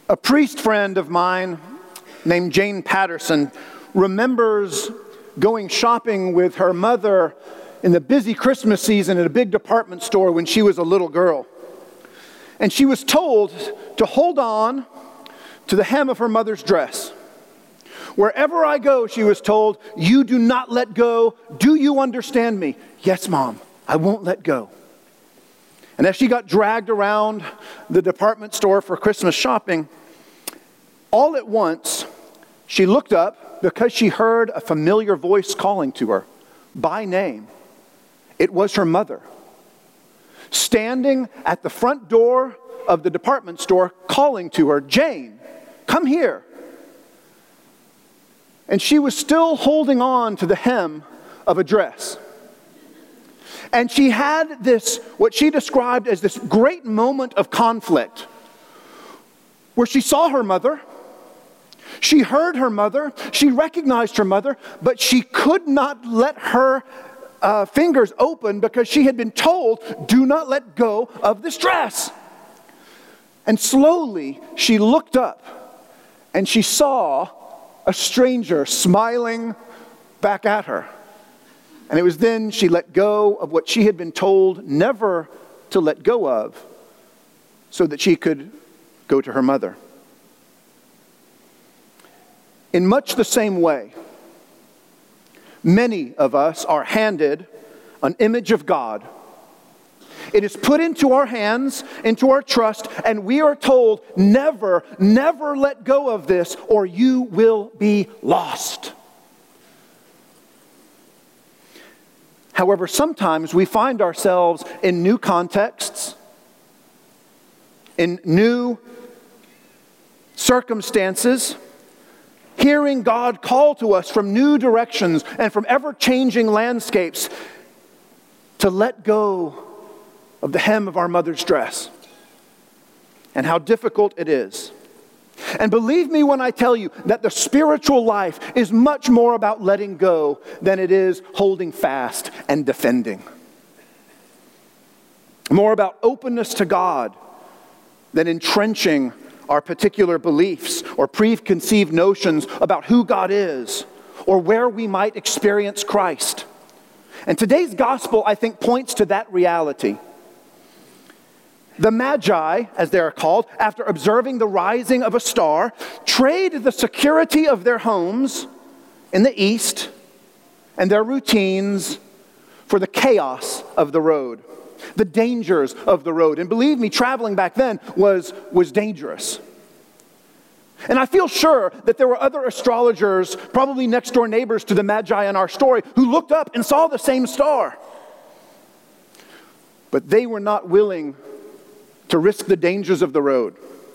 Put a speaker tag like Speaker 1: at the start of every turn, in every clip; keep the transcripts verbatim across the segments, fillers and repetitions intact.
Speaker 1: A priest friend of mine named Jane Patterson remembers going shopping with her mother in the busy Christmas season at a big department store when she was a little girl. And she was told to hold on to the hem of her mother's dress. Wherever I go, she was told, you do not let go. Do you understand me? Yes, Mom, I won't let go. And as she got dragged around the department store for Christmas shopping, all at once, she looked up because she heard a familiar voice calling to her by name. It was her mother, standing at the front door of the department store, calling to her, Jane, come here. And she was still holding on to the hem of a dress. And she had this, what she described as this great moment of conflict, where she saw her mother, she heard her mother, she recognized her mother, but she could not let her uh, fingers open because she had been told, do not let go of this dress. And slowly she looked up and she saw a stranger smiling back at her. And it was then she let go of what she had been told never to let go of so that she could go to her mother. In much the same way, many of us are handed an image of God. It is put into our hands, into our trust, and we are told, never, never let go of this or you will be lost. However, sometimes we find ourselves in new contexts, in new circumstances, hearing God call to us from new directions and from ever-changing landscapes to let go of the hem of our mother's dress, and how difficult it is. And believe me when I tell you that the spiritual life is much more about letting go than it is holding fast and defending. More about openness to God than entrenching our particular beliefs or preconceived notions about who God is or where we might experience Christ. And today's gospel, I think, points to that reality. The Magi, as they are called, after observing the rising of a star, trade the security of their homes in the east and their routines for the chaos of the road, the dangers of the road. And believe me, traveling back then was, was dangerous. And I feel sure that there were other astrologers, probably next door neighbors to the Magi in our story, who looked up and saw the same star. But they were not willing to risk the dangers of the road.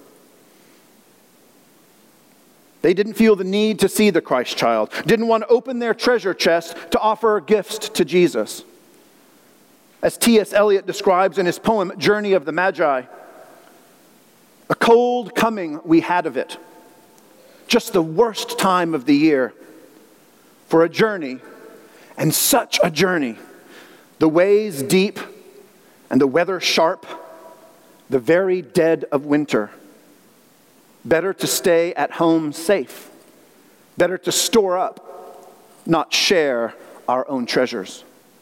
Speaker 1: They didn't feel the need to see the Christ child, didn't want to open their treasure chest to offer gifts to Jesus. As T S Eliot describes in his poem, Journey of the Magi, a cold coming we had of it, just the worst time of the year for a journey, and such a journey, the ways deep and the weather sharp, the very dead of winter. Better to stay at home safe. Better to store up, not share our own treasures.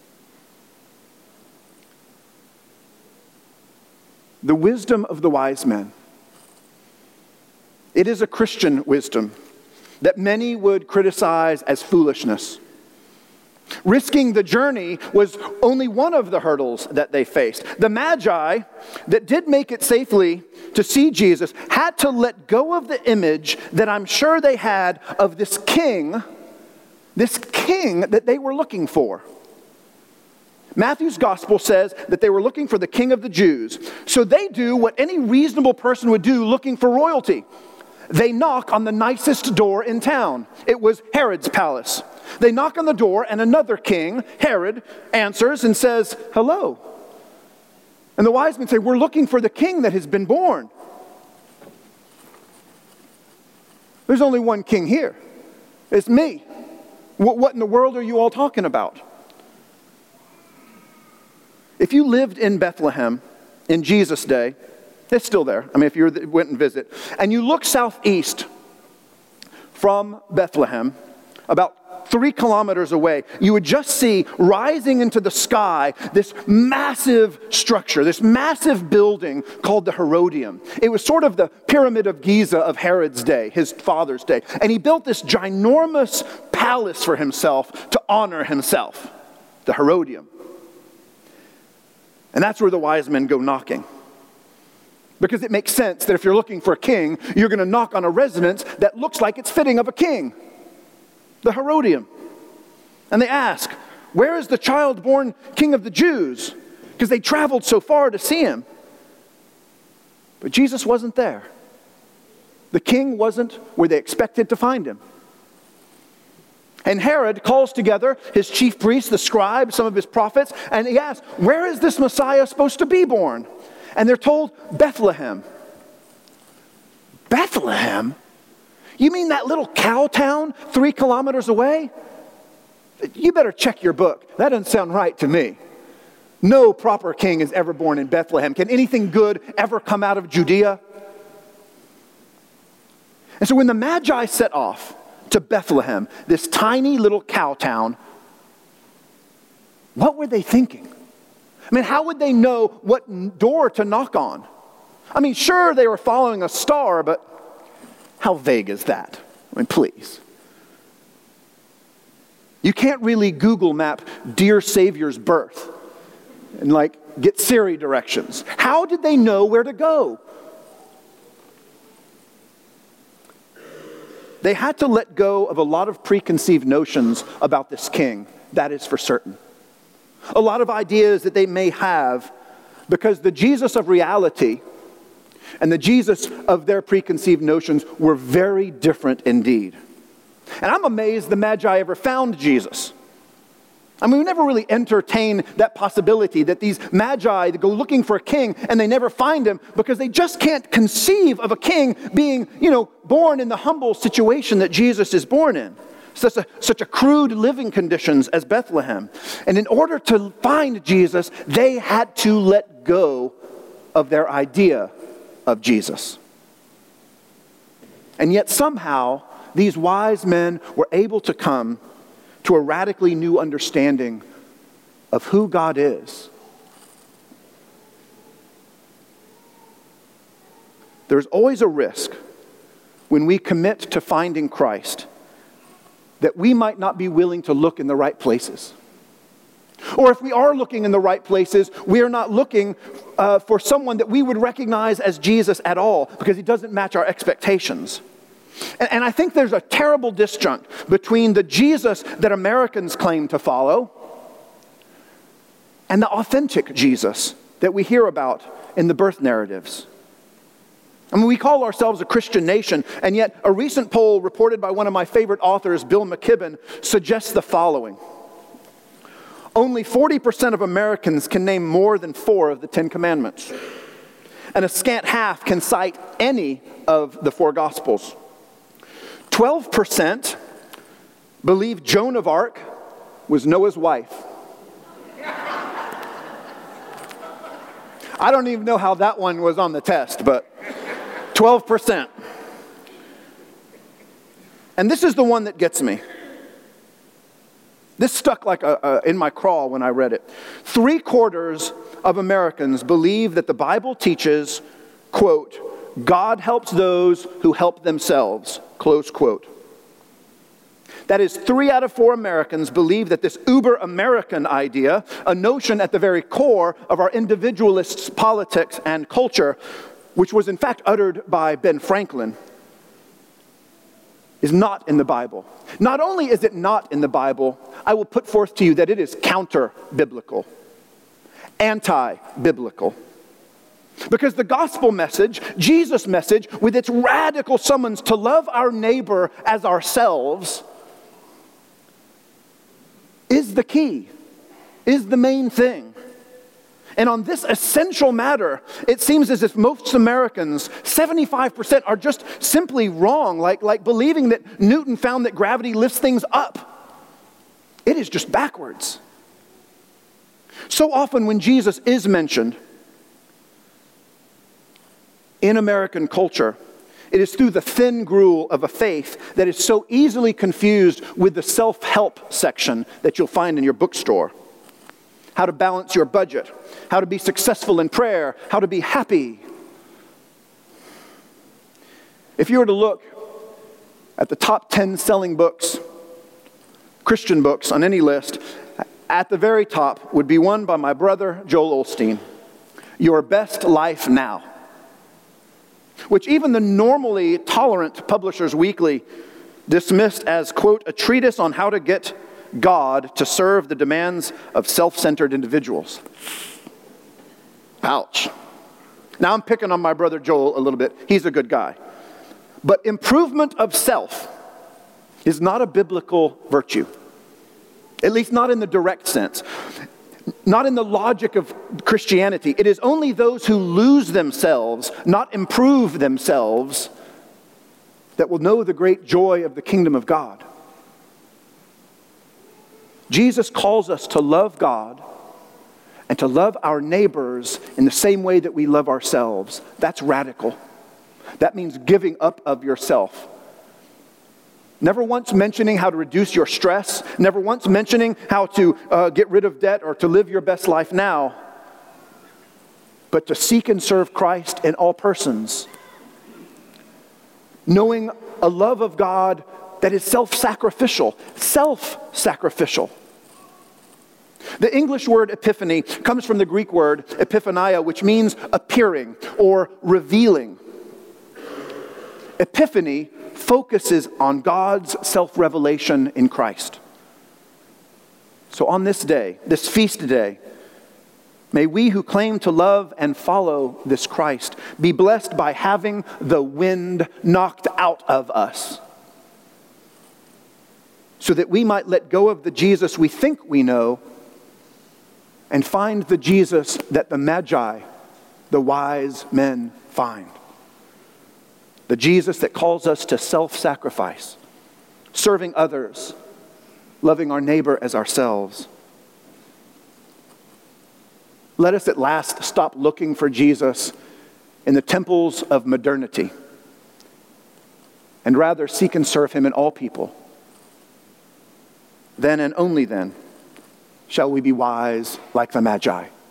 Speaker 1: The wisdom of the wise men. It is a Christian wisdom that many would criticize as foolishness. Risking the journey was only one of the hurdles that they faced. The Magi that did make it safely to see Jesus had to let go of the image that I'm sure they had of this king, this king that they were looking for. Matthew's gospel says that they were looking for the king of the Jews. So they do what any reasonable person would do looking for royalty. They knock on the nicest door in town. It was Herod's palace. They knock on the door and another king, Herod, answers and says, hello. And the wise men say, we're looking for the king that has been born. There's only one king here. It's me. What, what in the world are you all talking about? If you lived in Bethlehem in Jesus' day, It's still there. I mean, if you went and visit. And you look southeast from Bethlehem, about three kilometers away, you would just see rising into the sky this massive structure, this massive building called the Herodium. It was sort of the Pyramid of Giza of Herod's day, his father's day. And he built this ginormous palace for himself to honor himself, the Herodium. And that's where the wise men go knocking. Because it makes sense that if you're looking for a king, you're going to knock on a residence that looks like it's fitting of a king. The Herodium. And they ask, where is the child born king of the Jews? Because they traveled so far to see him. But Jesus wasn't there. The king wasn't where they expected to find him. And Herod calls together his chief priests, the scribes, some of his prophets, and he asks, where is this Messiah supposed to be born? And they're told, Bethlehem. Bethlehem? You mean that little cow town three kilometers away? You better check your book. That doesn't sound right to me. No proper king is ever born in Bethlehem. Can anything good ever come out of Judea? And so when the Magi set off to Bethlehem, this tiny little cow town, what were they thinking? I mean, how would they know what door to knock on? I mean, sure, they were following a star, but how vague is that? I mean, please. You can't really Google map Dear Savior's birth and like get Siri directions. How did they know where to go? They had to let go of a lot of preconceived notions about this king. That is for certain. A lot of ideas that they may have, because the Jesus of reality and the Jesus of their preconceived notions were very different indeed. And I'm amazed the Magi ever found Jesus. I mean, we never really entertain that possibility that these Magi go looking for a king and they never find him because they just can't conceive of a king being, you know, born in the humble situation that Jesus is born in. Such a, such a crude living conditions as Bethlehem. And in order to find Jesus, they had to let go of their idea of Jesus. And yet somehow, these wise men were able to come to a radically new understanding of who God is. There's always a risk when we commit to finding Christ that we might not be willing to look in the right places. Or if we are looking in the right places, we are not looking uh, for someone that we would recognize as Jesus at all because he doesn't match our expectations. And, and I think there's a terrible disjunct between the Jesus that Americans claim to follow and the authentic Jesus that we hear about in the birth narratives. I mean, we call ourselves a Christian nation, and yet a recent poll reported by one of my favorite authors, Bill McKibben, suggests the following. Only forty percent of Americans can name more than four of the Ten Commandments, and a scant half can cite any of the four Gospels. twelve percent believe Joan of Arc was Noah's wife. I don't even know how that one was on the test, but twelve percent. And this is the one that gets me. This stuck like a, a, in my craw when I read it. Three quarters of Americans believe that the Bible teaches, quote, God helps those who help themselves, close quote. That is, three out of four Americans believe that this uber-American idea, a notion at the very core of our individualists' politics and culture, which was in fact uttered by Ben Franklin, is not in the Bible. Not only is it not in the Bible, I will put forth to you that it is counter-biblical, anti-biblical. Because the gospel message, Jesus' message, with its radical summons to love our neighbor as ourselves, is the key, is the main thing. And on this essential matter, it seems as if most Americans, seventy-five percent, are just simply wrong, like, like believing that Newton found that gravity lifts things up. It is just backwards. So often when Jesus is mentioned, in American culture, it is through the thin gruel of a faith that is so easily confused with the self-help section that you'll find in your bookstore. How to balance your budget, how to be successful in prayer, how to be happy. If you were to look at the top ten selling books, Christian books on any list, at the very top would be one by my brother, Joel Osteen, Your Best Life Now, which even the normally tolerant Publishers Weekly dismissed as, quote, a treatise on how to get God to serve the demands of self-centered individuals. Ouch. Now I'm picking on my brother Joel a little bit. He's a good guy. But improvement of self is not a biblical virtue. At least not in the direct sense. Not in the logic of Christianity. It is only those who lose themselves, not improve themselves, that will know the great joy of the kingdom of God. Jesus calls us to love God and to love our neighbors in the same way that we love ourselves. That's radical. That means giving up of yourself. Never once mentioning how to reduce your stress. Never once mentioning how to uh, get rid of debt or to live your best life now. But to seek and serve Christ in all persons. Knowing a love of God that is self-sacrificial. Self-sacrificial. The English word epiphany comes from the Greek word epiphania, which means appearing or revealing. Epiphany focuses on God's self-revelation in Christ. So on this day, this feast day, may we who claim to love and follow this Christ be blessed by having the wind knocked out of us, so that we might let go of the Jesus we think we know and find the Jesus that the Magi, the wise men, find. The Jesus that calls us to self-sacrifice, serving others, loving our neighbor as ourselves. Let us at last stop looking for Jesus in the temples of modernity and rather seek and serve him in all people. Then and only then shall we be wise like the Magi.